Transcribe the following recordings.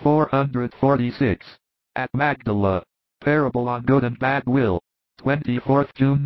446. At Magdala. Parable on Good and Bad Will. 24th June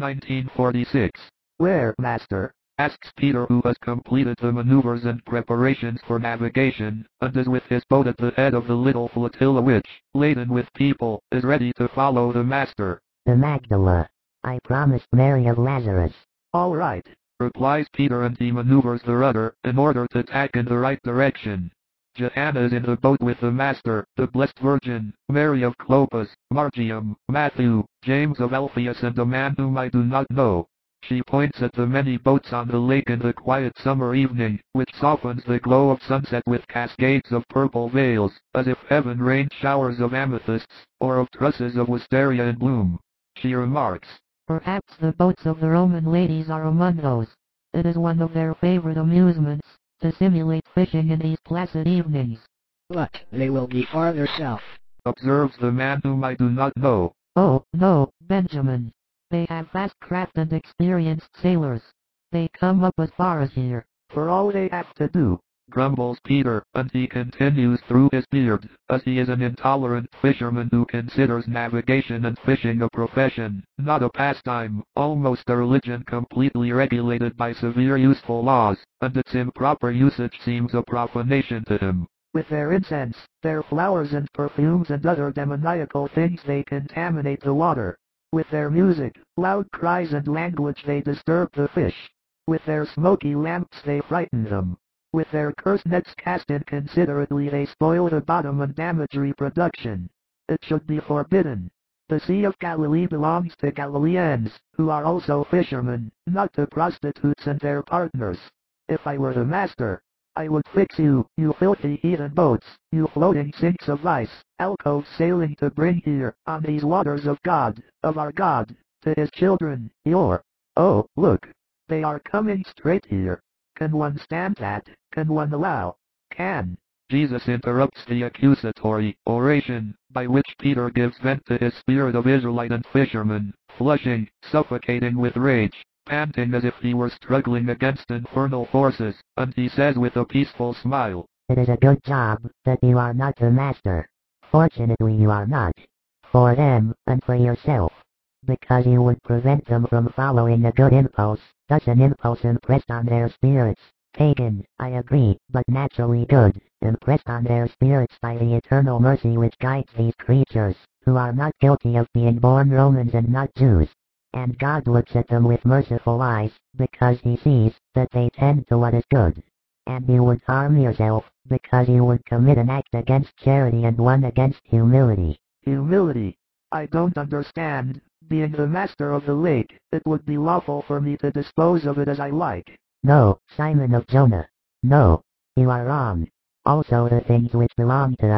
1946. Where, Master? Asks Peter, who has completed the maneuvers and preparations for navigation, and is with his boat at the head of the little flotilla which, laden with people, is ready to follow the Master. The Magdala. I promised Mary of Lazarus. All right, replies Peter, and he maneuvers the rudder, in order to tack in the right direction. Johanna is in the boat with the Master, the Blessed Virgin, Mary of Clopas, Margium, Matthew, James of Alphaeus, and a man whom I do not know. She points at the many boats on the lake in the quiet summer evening, which softens the glow of sunset with cascades of purple veils, as if heaven rained showers of amethysts, or of trusses of wisteria in bloom. She remarks, "Perhaps the boats of the Roman ladies are among those. It is one of their favorite amusements, to simulate fishing in these placid evenings." "But they will be farther south," observes the man whom I do not know. "Oh, no, Benjamin. They have fast craft and experienced sailors. They come up as far as here." For all they have to do, grumbles Peter, and he continues through his beard, as he is an intolerant fisherman who considers navigation and fishing a profession, not a pastime, almost a religion completely regulated by severe useful laws, and its improper usage seems a profanation to him. With their incense, their flowers and perfumes and other demoniacal things they contaminate the water. With their music, loud cries and language they disturb the fish. With their smoky lamps they frighten them. With their cursed nets cast inconsiderately they spoil the bottom and damage reproduction. It should be forbidden. The Sea of Galilee belongs to Galileans, who are also fishermen, not to prostitutes and their partners. If I were the Master, I would fix you, you filthy heathen boats, you floating sinks of ice, alcoves sailing to bring here, on these waters of God, of our God, to his children, your... Oh, look! They are coming straight here. Can one stand that? Can one allow? Can... Jesus interrupts the accusatory oration, by which Peter gives vent to his spirit of Israelite and fisherman, flushing, suffocating with rage, panting as if he were struggling against infernal forces, and he says with a peaceful smile, "It is a good job that you are not the Master. Fortunately you are not. For them, and for yourself. Because you would prevent them from following a good impulse, thus an impulse impressed on their spirits. Pagan, I agree, but naturally good, impressed on their spirits by the eternal mercy which guides these creatures, who are not guilty of being born Romans and not Jews. And God looks at them with merciful eyes, because he sees that they tend to what is good. And you would harm yourself, because you would commit an act against charity and one against humility." Humility? I don't understand. Being the Master of the lake, it would be lawful for me to dispose of it as I like. No, Simon of Jonah. No, you are wrong. Also the things which belong to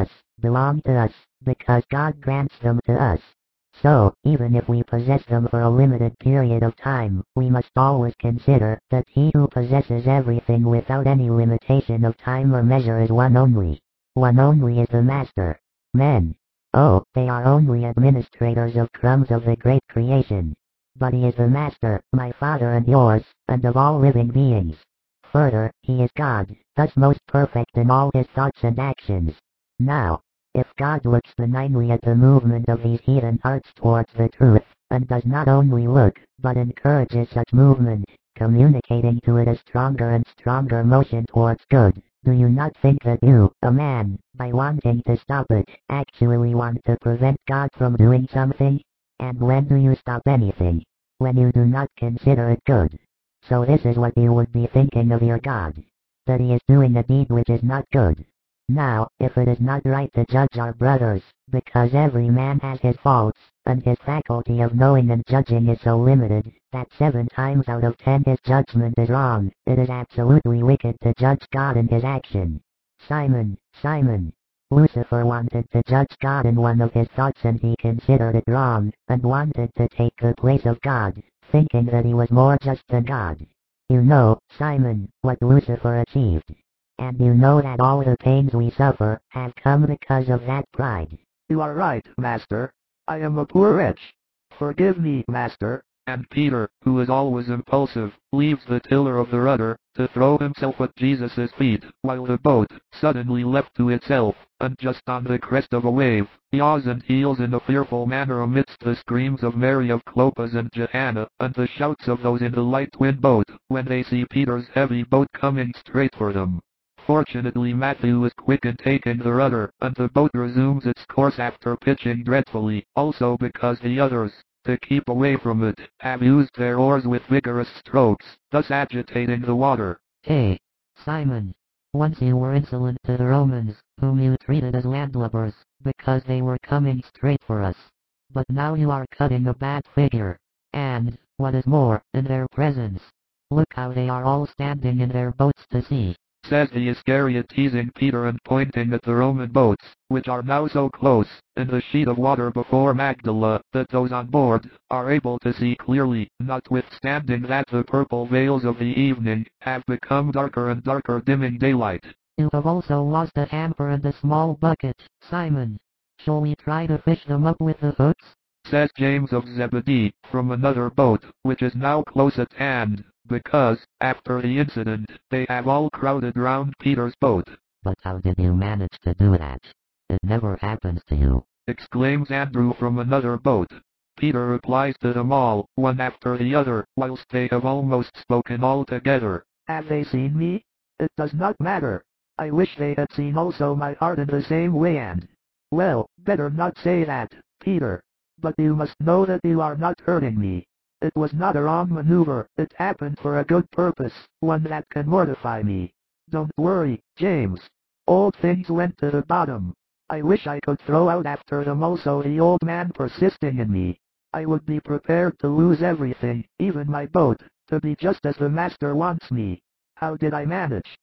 us, because God grants them to us. So, even if we possess them for a limited period of time, we must always consider that he who possesses everything without any limitation of time or measure is one only. One only is the Master. Men. Oh, they are only administrators of crumbs of the great creation. But he is the Master, my Father and yours, and of all living beings. Further, he is God, thus most perfect in all his thoughts and actions. Now, if God looks benignly at the movement of these heathen hearts towards the truth, and does not only look, but encourages such movement, communicating to it a stronger and stronger motion towards good, do you not think that you, a man, by wanting to stop it, actually want to prevent God from doing something? And when do you stop anything? When you do not consider it good. So this is what you would be thinking of your God. That he is doing a deed which is not good. Now, if it is not right to judge our brothers, because every man has his faults, and his faculty of knowing and judging is so limited, that 7 times out of 10 his judgment is wrong, it is absolutely wicked to judge God in his action. Simon, Simon. Lucifer wanted to judge God in one of his thoughts and he considered it wrong, and wanted to take the place of God, thinking that he was more just than God. You know, Simon, what Lucifer achieved. And you know that all the pains we suffer have come because of that pride. You are right, Master. I am a poor wretch. Forgive me, Master. and Peter, who is always impulsive, leaves the tiller of the rudder, to throw himself at Jesus' feet, while the boat, suddenly left to itself, and just on the crest of a wave, yaws and heels in a fearful manner amidst the screams of Mary of Clopas and Johanna, and the shouts of those in the light twin boat, when they see Peter's heavy boat coming straight for them. Fortunately Matthew is quick in taking the rudder, and the boat resumes its course after pitching dreadfully, also because the others, to keep away from it, have used their oars with vigorous strokes, thus agitating the water. Hey, Simon. Once you were insolent to the Romans, whom you treated as landlubbers, because they were coming straight for us. But now you are cutting a bad figure. And, what is more, in their presence. Look how they are all standing in their boats to sea, says the Iscariot, teasing Peter and pointing at the Roman boats, which are now so close, in the sheet of water before Magdala, that those on board, are able to see clearly, notwithstanding that the purple veils of the evening, have become darker and darker, dimming daylight. You have also lost a hamper and a small bucket, Simon. Shall we try to fish them up with the hooks? Says James of Zebedee, from another boat, which is now close at hand, because, after the incident, they have all crowded round Peter's boat. But how did you manage to do that? It never happens to you, exclaims Andrew from another boat. Peter replies to them all, one after the other, whilst they have almost spoken all together. Have they seen me? It does not matter. I wish they had seen also my heart in the same way and... Well, better not say that, Peter. But you must know that you are not hurting me. It was not a wrong maneuver, it happened for a good purpose, one that can mortify me. Don't worry, James. Old things went to the bottom. I wish I could throw out after them also, the old man persisting in me. I would be prepared to lose everything, even my boat, to be just as the master wants me. How did I manage?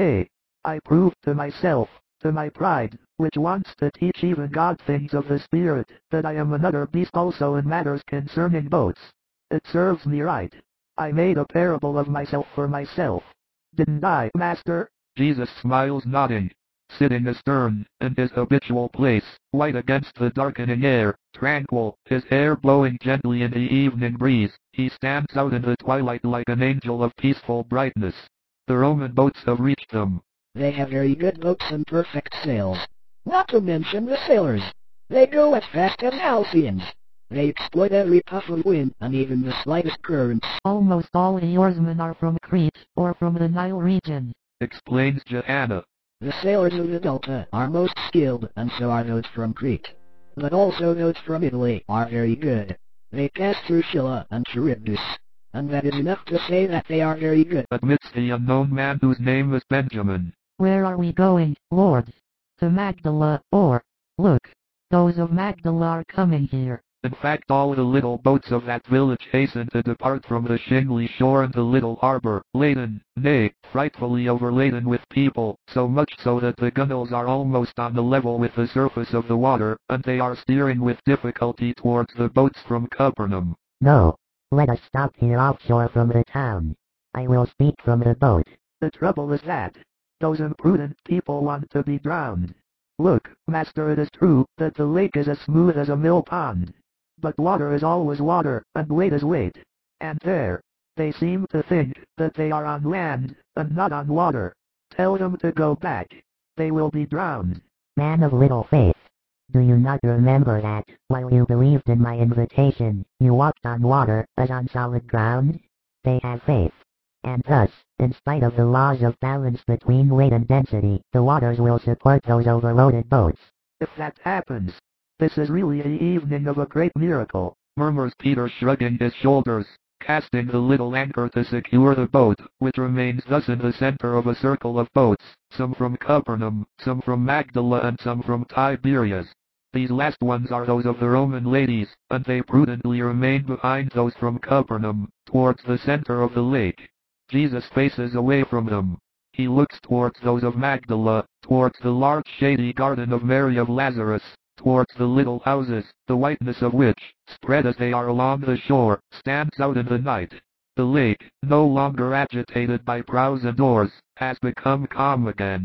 I proved to myself, to my pride, which wants to teach even God things of the Spirit, that I am another beast also in matters concerning boats. It serves me right. I made a parable of myself for myself. Didn't I, Master? Jesus smiles, nodding. Sitting astern, in his habitual place, white against the darkening air, tranquil, his hair blowing gently in the evening breeze, he stands out in the twilight like an angel of peaceful brightness. The Roman boats have reached them. They have very good boats and perfect sails. Not to mention the sailors. They go as fast as Alphians. They exploit every puff of wind and even the slightest currents. Almost all the oarsmen are from Crete, or from the Nile region, explains Johanna. The sailors of the Delta are most skilled, and so are those from Crete. But also those from Italy are very good. They pass through Scylla and Charybdis, and that is enough to say that they are very good, admits the unknown man whose name is Benjamin. Where are we going, Lord? To Magdala, or, look, those of Magdala are coming here. In fact, all the little boats of that village hasten to depart from the shingly shore and the little harbor, laden, nay, frightfully overladen with people, so much so that the gunwales are almost on the level with the surface of the water, and they are steering with difficulty towards the boats from Capernaum. No, let us stop here offshore from the town. I will speak from the boat. The trouble is that those imprudent people want to be drowned. Look, Master, it is true that the lake is as smooth as a mill pond. But water is always water, and weight is weight. And there, they seem to think that they are on land, and not on water. Tell them to go back. They will be drowned. Man of little faith. Do you not remember that, while you believed in my invitation, you walked on water, as on solid ground? They have faith. And thus, in spite of the laws of balance between weight and density, the waters will support those overloaded boats. If that happens, this is really the evening of a great miracle, murmurs Peter, shrugging his shoulders, casting the little anchor to secure the boat, which remains thus in the center of a circle of boats, some from Capernaum, some from Magdala and some from Tiberias. These last ones are those of the Roman ladies, and they prudently remain behind those from Capernaum, towards the center of the lake. Jesus faces away from them. He looks towards those of Magdala, towards the large shady garden of Mary of Lazarus, towards the little houses, the whiteness of which, spread as they are along the shore, stands out in the night. The lake, no longer agitated by prows and oars, has become calm again.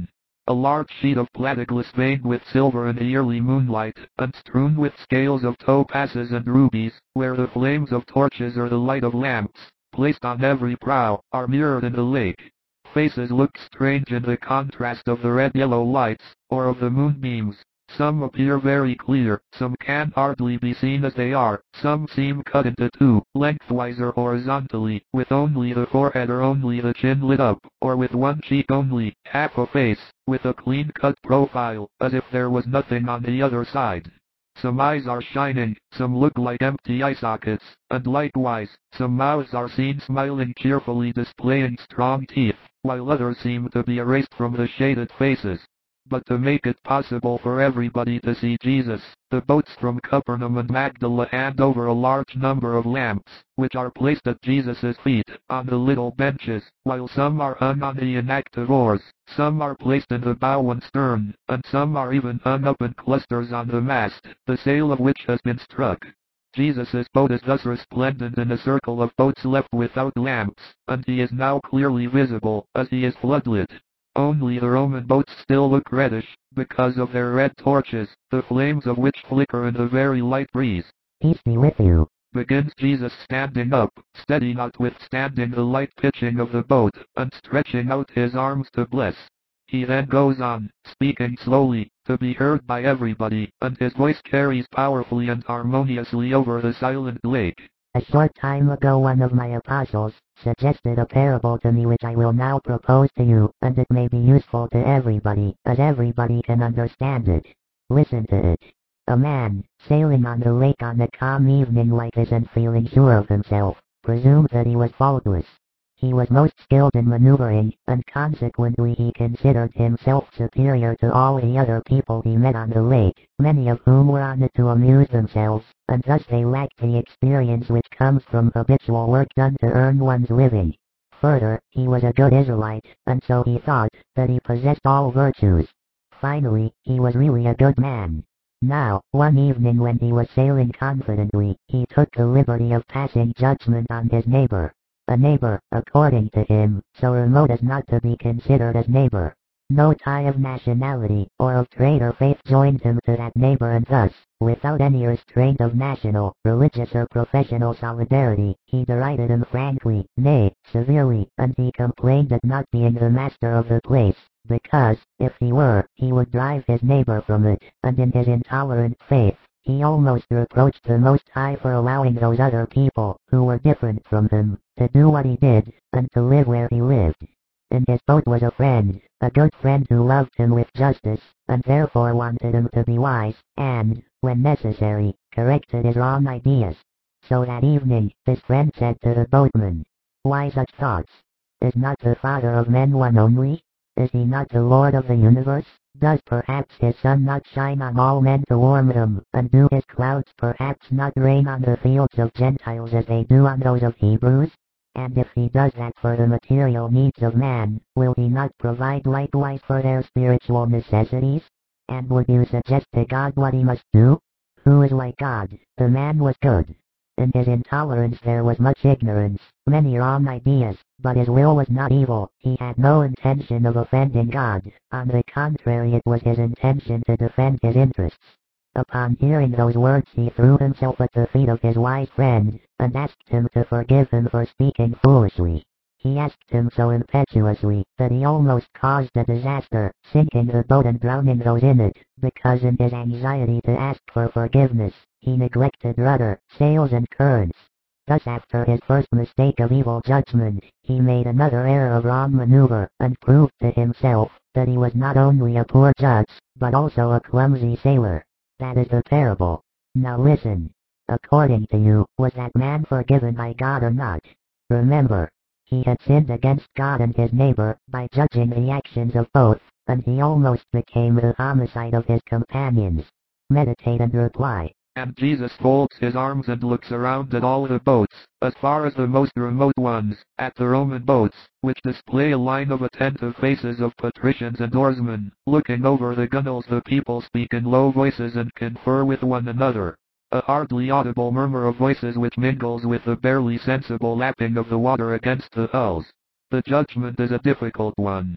a large sheet of platyglus veined with silver in the yearly moonlight, and strewn with scales of topazes and rubies, where the flames of torches or the light of lamps, placed on every prow, are mirrored in the lake. Faces look strange in the contrast of the red-yellow lights, or of the moonbeams. Some appear very clear, some can hardly be seen as they are, some seem cut into two, lengthwise or horizontally, with only the forehead or only the chin lit up, or with one cheek only, half a face, with a clean-cut profile, as if there was nothing on the other side. Some eyes are shining, some look like empty eye sockets, and likewise, some mouths are seen smiling cheerfully displaying strong teeth, while others seem to be erased from the shaded faces. But to make it possible for everybody to see Jesus, the boats from Capernaum and Magdala hand over a large number of lamps, which are placed at Jesus' feet, on the little benches, while some are hung on the inactive oars, some are placed in the bow and stern, and some are even hung up in clusters on the mast, the sail of which has been struck. Jesus' boat is thus resplendent in a circle of boats left without lamps, and he is now clearly visible, as he is floodlit. Only the Roman boats still look reddish, because of their red torches, the flames of which flicker in the very light breeze. Peace be with you. Begins Jesus standing up, steady notwithstanding the light pitching of the boat, and stretching out his arms to bless. He then goes on, speaking slowly, to be heard by everybody, and his voice carries powerfully and harmoniously over the silent lake. A short time ago one of my apostles suggested a parable to me which I will now propose to you, and it may be useful to everybody, as everybody can understand it. Listen to it. A man, sailing on the lake on a calm evening like this and feeling sure of himself, presumed that he was faultless. He was most skilled in maneuvering, and consequently he considered himself superior to all the other people he met on the lake, many of whom were on it to amuse themselves, and thus they lacked the experience which comes from habitual work done to earn one's living. Further, he was a good Israelite, and so he thought that he possessed all virtues. Finally, he was really a good man. Now, one evening when he was sailing confidently, he took the liberty of passing judgment on his neighbor. A neighbor, according to him, so remote as not to be considered as neighbor. No tie of nationality, or of trade or faith joined him to that neighbor, and thus, without any restraint of national, religious or professional solidarity, he derided him frankly, nay, severely, and he complained at not being the master of the place, because, if he were, he would drive his neighbor from it, and in his intolerant faith, he almost reproached the Most High for allowing those other people, who were different from him, to do what he did, and to live where he lived. In his boat was a friend, a good friend who loved him with justice, and therefore wanted him to be wise, and, when necessary, corrected his wrong ideas. So that evening, this friend said to the boatman, "Why such thoughts? Is not the Father of men one only? Is he not the Lord of the universe? Does perhaps his sun not shine on all men to warm them, and do his clouds perhaps not rain on the fields of Gentiles as they do on those of Hebrews? And if he does that for the material needs of man, will he not provide likewise for their spiritual necessities? And would you suggest to God what he must do? Who is like God? The man was good. In his intolerance there was much ignorance, many wrong ideas, but his will was not evil. He had no intention of offending God. On the contrary, it was his intention to defend his interests. Upon hearing those words he threw himself at the feet of his wise friend, and asked him to forgive him for speaking foolishly. He asked him so impetuously that he almost caused a disaster, sinking the boat and drowning those in it, because in his anxiety to ask for forgiveness, he neglected rudder, sails and currents. Thus after his first mistake of evil judgment, he made another error of wrong maneuver, and proved to himself that he was not only a poor judge, but also a clumsy sailor. That is the parable. Now listen. According to you, was that man forgiven by God or not? Remember, he had sinned against God and his neighbor by judging the actions of both, and he almost became the homicide of his companions. Meditate and reply. And Jesus folds his arms and looks around at all the boats, as far as the most remote ones, at the Roman boats, which display a line of attentive faces of patricians and oarsmen. Looking over the gunwales the people speak in low voices and confer with one another. A hardly audible murmur of voices which mingles with the barely sensible lapping of the water against the hulls. The judgment is a difficult one.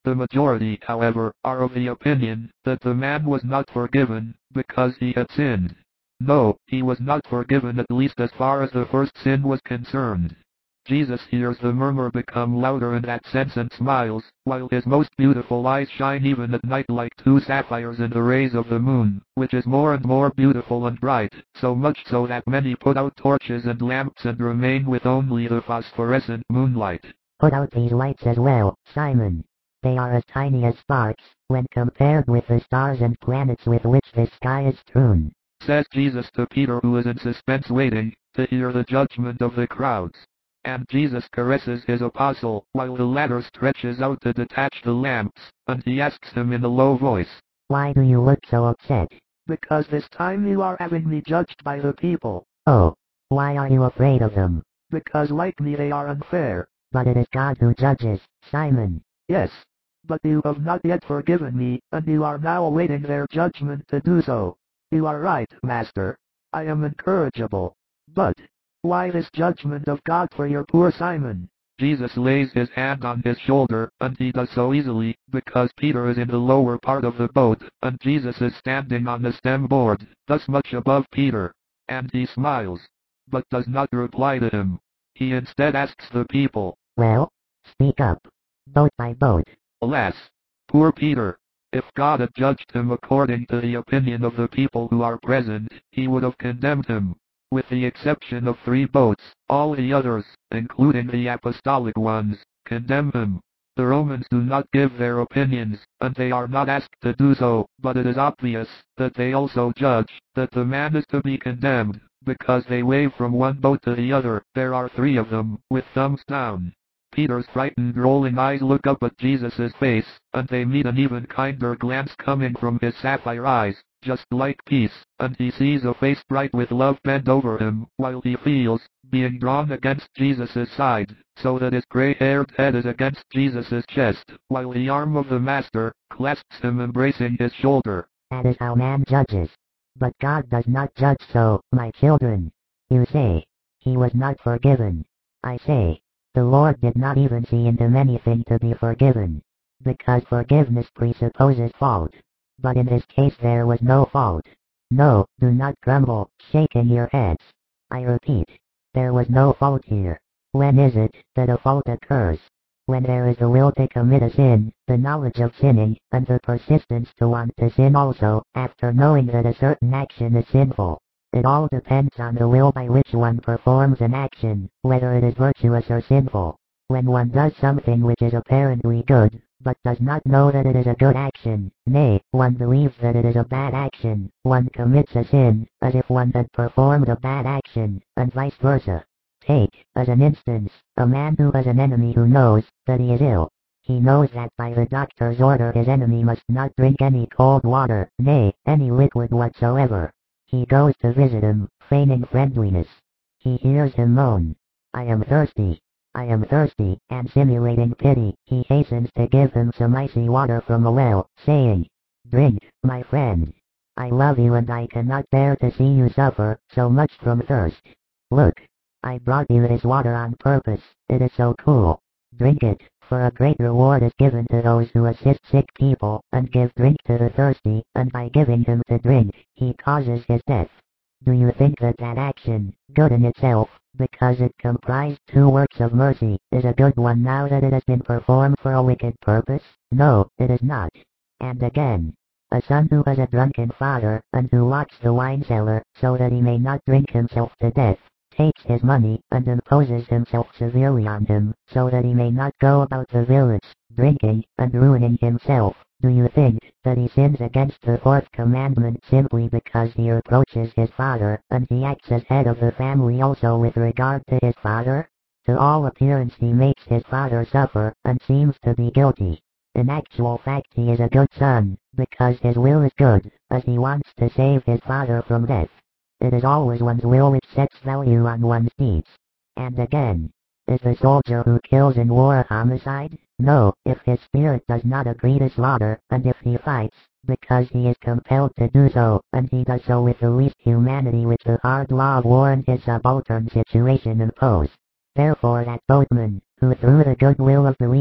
The majority, however, are of the opinion that the man was not forgiven because he had sinned. No, he was not forgiven, at least as far as the first sin was concerned. Jesus hears the murmur become louder and accents and smiles, while his most beautiful eyes shine even at night like two sapphires in the rays of the moon, which is more and more beautiful and bright, so much so that many put out torches and lamps and remain with only the phosphorescent moonlight. Put out these lights as well, Simon. They are as tiny as sparks, when compared with the stars and planets with which the sky is strewn, Says Jesus to Peter, who is in suspense waiting to hear the judgment of the crowds. And Jesus caresses his apostle, while the latter stretches out to detach the lamps, and he asks him in a low voice, "Why do you look so upset? Because this time you are having me judged by the people. Oh, why are you afraid of them? Because like me they are unfair. But it is God who judges, Simon." Yes. But you have not yet forgiven me, and you are now awaiting their judgment to do so. You are right, Master. I am incorrigible. But why this judgment of God for your poor Simon? Jesus lays his hand on his shoulder, and he does so easily, because Peter is in the lower part of the boat, and Jesus is standing on the stem board, thus much above Peter. And he smiles, but does not reply to him. He instead asks the people, "Well, speak up. Boat by boat." Alas, poor Peter! If God had judged him according to the opinion of the people who are present, he would have condemned him. With the exception of 3 boats, all the others, including the apostolic ones, condemn him. The Romans do not give their opinions, and they are not asked to do so, but it is obvious that they also judge that the man is to be condemned, because they wave from one boat to the other. There are 3 of them, with thumbs down. Peter's frightened rolling eyes look up at Jesus' face, and they meet an even kinder glance coming from his sapphire eyes, just like peace, and he sees a face bright with love bend over him, while he feels, being drawn against Jesus' side, so that his gray-haired head is against Jesus' chest, while the arm of the Master clasps him, embracing his shoulder. That is how man judges. But God does not judge so, my children. You say, he was not forgiven. I say, the Lord did not even see in him anything to be forgiven, because forgiveness presupposes fault. But in his case there was no fault. No, do not grumble, shaking your heads. I repeat, there was no fault here. When is it that a fault occurs? When there is the will to commit a sin, the knowledge of sinning, and the persistence to want to sin also, after knowing that a certain action is sinful. It all depends on the will by which one performs an action, whether it is virtuous or sinful. When one does something which is apparently good, but does not know that it is a good action, nay, one believes that it is a bad action, one commits a sin, as if one had performed a bad action, and vice versa. Take, as an instance, a man who has an enemy who knows that he is ill. He knows that by the doctor's order his enemy must not drink any cold water, nay, any liquid whatsoever. He goes to visit him, feigning friendliness. He hears him moan, "I am thirsty. I am thirsty," and simulating pity, he hastens to give him some icy water from a well, saying, "Drink, my friend. I love you and I cannot bear to see you suffer so much from thirst. Look, I brought you this water on purpose, it is so cool. Drink it, for a great reward is given to those who assist sick people, and give drink to the thirsty, and by giving him to drink, he causes his death." Do you think that that action, good in itself, because it comprised 2 works of mercy, is a good one now that it has been performed for a wicked purpose? No, it is not. And again, a son who has a drunken father, and who locks the wine cellar, so that he may not drink himself to death, takes his money, and imposes himself severely on him, so that he may not go about the village, drinking, and ruining himself. Do you think that he sins against the 4th commandment simply because he reproaches his father, and he acts as head of the family also with regard to his father? To all appearance he makes his father suffer, and seems to be guilty. In actual fact he is a good son, because his will is good, as he wants to save his father from death. It is always one's will which sets value on one's deeds. And again, is the soldier who kills in war a homicide? No, if his spirit does not agree to slaughter, and if he fights, because he is compelled to do so, and he does so with the least humanity which the hard law of war and his subaltern situation impose. Therefore that boatman, who through the goodwill of believer,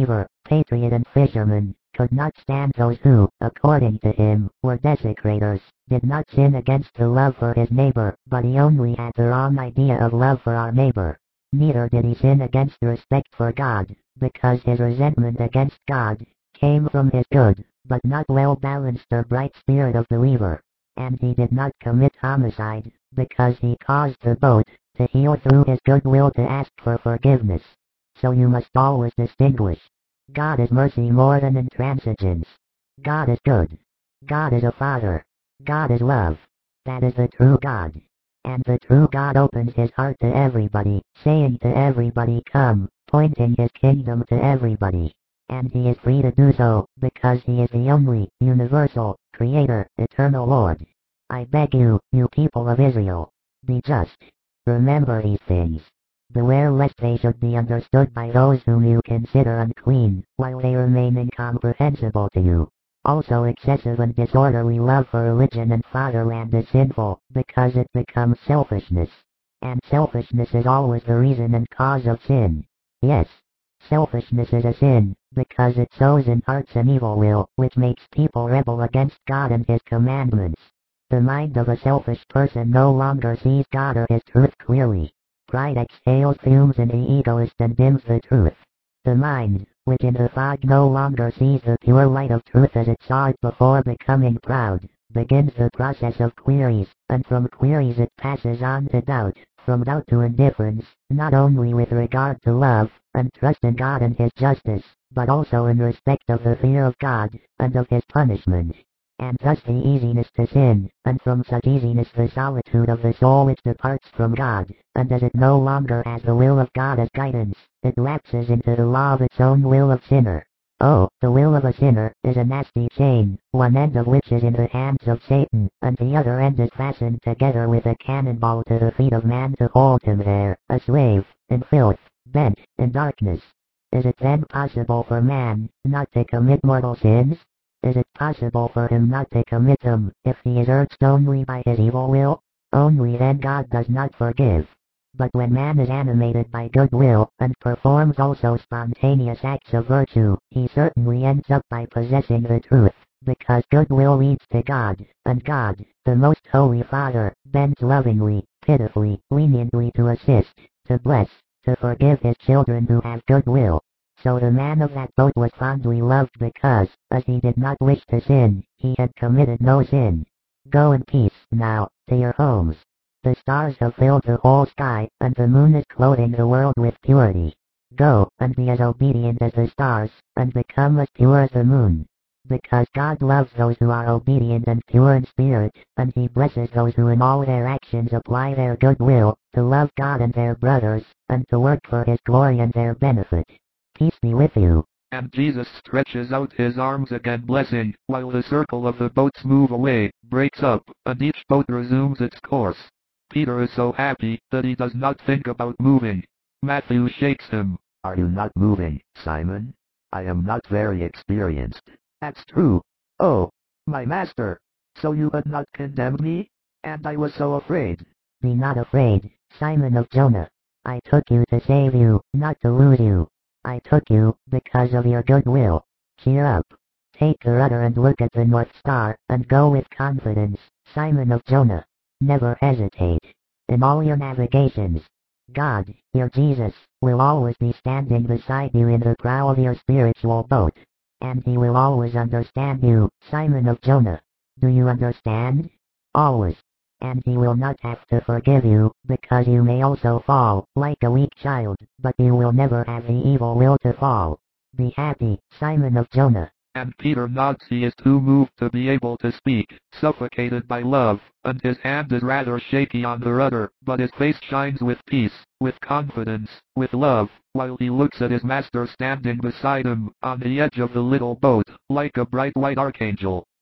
patriot and fisherman, could not stand those who, according to him, were desecrators, did not sin against the love for his neighbor, but he only had the wrong idea of love for our neighbor. Neither did he sin against respect for God, because his resentment against God came from his good, but not well-balanced or bright spirit of believer. And he did not commit homicide, because he caused the boat to heal through his goodwill to ask for forgiveness. So you must always distinguish. God is mercy more than intransigence. God is good. God is a Father. God is love. That is the true God. And the true God opens his heart to everybody, saying to everybody come, pointing his kingdom to everybody. And he is free to do so, because he is the only, universal, creator, eternal Lord. I beg you, you people of Israel, be just. Remember these things. Beware lest they should be understood by those whom you consider unclean, while they remain incomprehensible to you. Also excessive and disorderly love for religion and fatherland is sinful, because it becomes selfishness. And selfishness is always the reason and cause of sin. Yes, selfishness is a sin, because it sows in hearts an evil will, which makes people rebel against God and his commandments. The mind of a selfish person no longer sees God or his truth clearly. Pride exhales fumes in the egoist and dims the truth. The mind, which in the fog no longer sees the pure light of truth as it saw it before becoming proud, begins the process of queries, and from queries it passes on to doubt, from doubt to indifference, not only with regard to love, and trust in God and his justice, but also in respect of the fear of God, and of his punishment. And thus the easiness to sin, and from such easiness the solitude of the soul which departs from God, and as it no longer has the will of God as guidance, it lapses into the law of its own will of sinner. Oh, the will of a sinner is a nasty chain, one end of which is in the hands of Satan, and the other end is fastened together with a cannonball to the feet of man to hold him there, a slave, in filth, bent, in darkness. Is it then possible for man not to commit mortal sins? Is it possible for him not to commit them, if he is urged only by his evil will? Only then God does not forgive. But when man is animated by goodwill, and performs also spontaneous acts of virtue, he certainly ends up by possessing the truth, because goodwill leads to God, and God, the most holy Father, bends lovingly, pitifully, leniently to assist, to bless, to forgive his children who have goodwill. So the man of that boat was fondly loved because, as he did not wish to sin, he had committed no sin. Go in peace, now, to your homes. The stars have filled the whole sky, and the moon is clothing the world with purity. Go, and be as obedient as the stars, and become as pure as the moon. Because God loves those who are obedient and pure in spirit, and he blesses those who in all their actions apply their goodwill, to love God and their brothers, and to work for his glory and their benefit. Peace be with you. And Jesus stretches out his arms again blessing, while the circle of the boats move away, breaks up, and each boat resumes its course. Peter is so happy that he does not think about moving. Matthew shakes him. Are you not moving, Simon? I am not very experienced. That's true. Oh, my master. So you had not condemned me? And I was so afraid. Be not afraid, Simon of Jonah. I took you to save you, not to lose you. I took you, because of your goodwill. Cheer up. Take the rudder and look at the North Star, and go with confidence, Simon of Jonah. Never hesitate. In all your navigations, God, your Jesus, will always be standing beside you in the prow of your spiritual boat. And he will always understand you, Simon of Jonah. Do you understand? Always. And he will not have to forgive you, because you may also fall, like a weak child, but you will never have the evil will to fall. Be happy, Simon of Jonah. And Peter nods. He is too moved to be able to speak, suffocated by love, and his hand is rather shaky on the rudder, but his face shines with peace, with confidence, with love, while he looks at his master standing beside him, on the edge of the little boat, like a bright white archangel.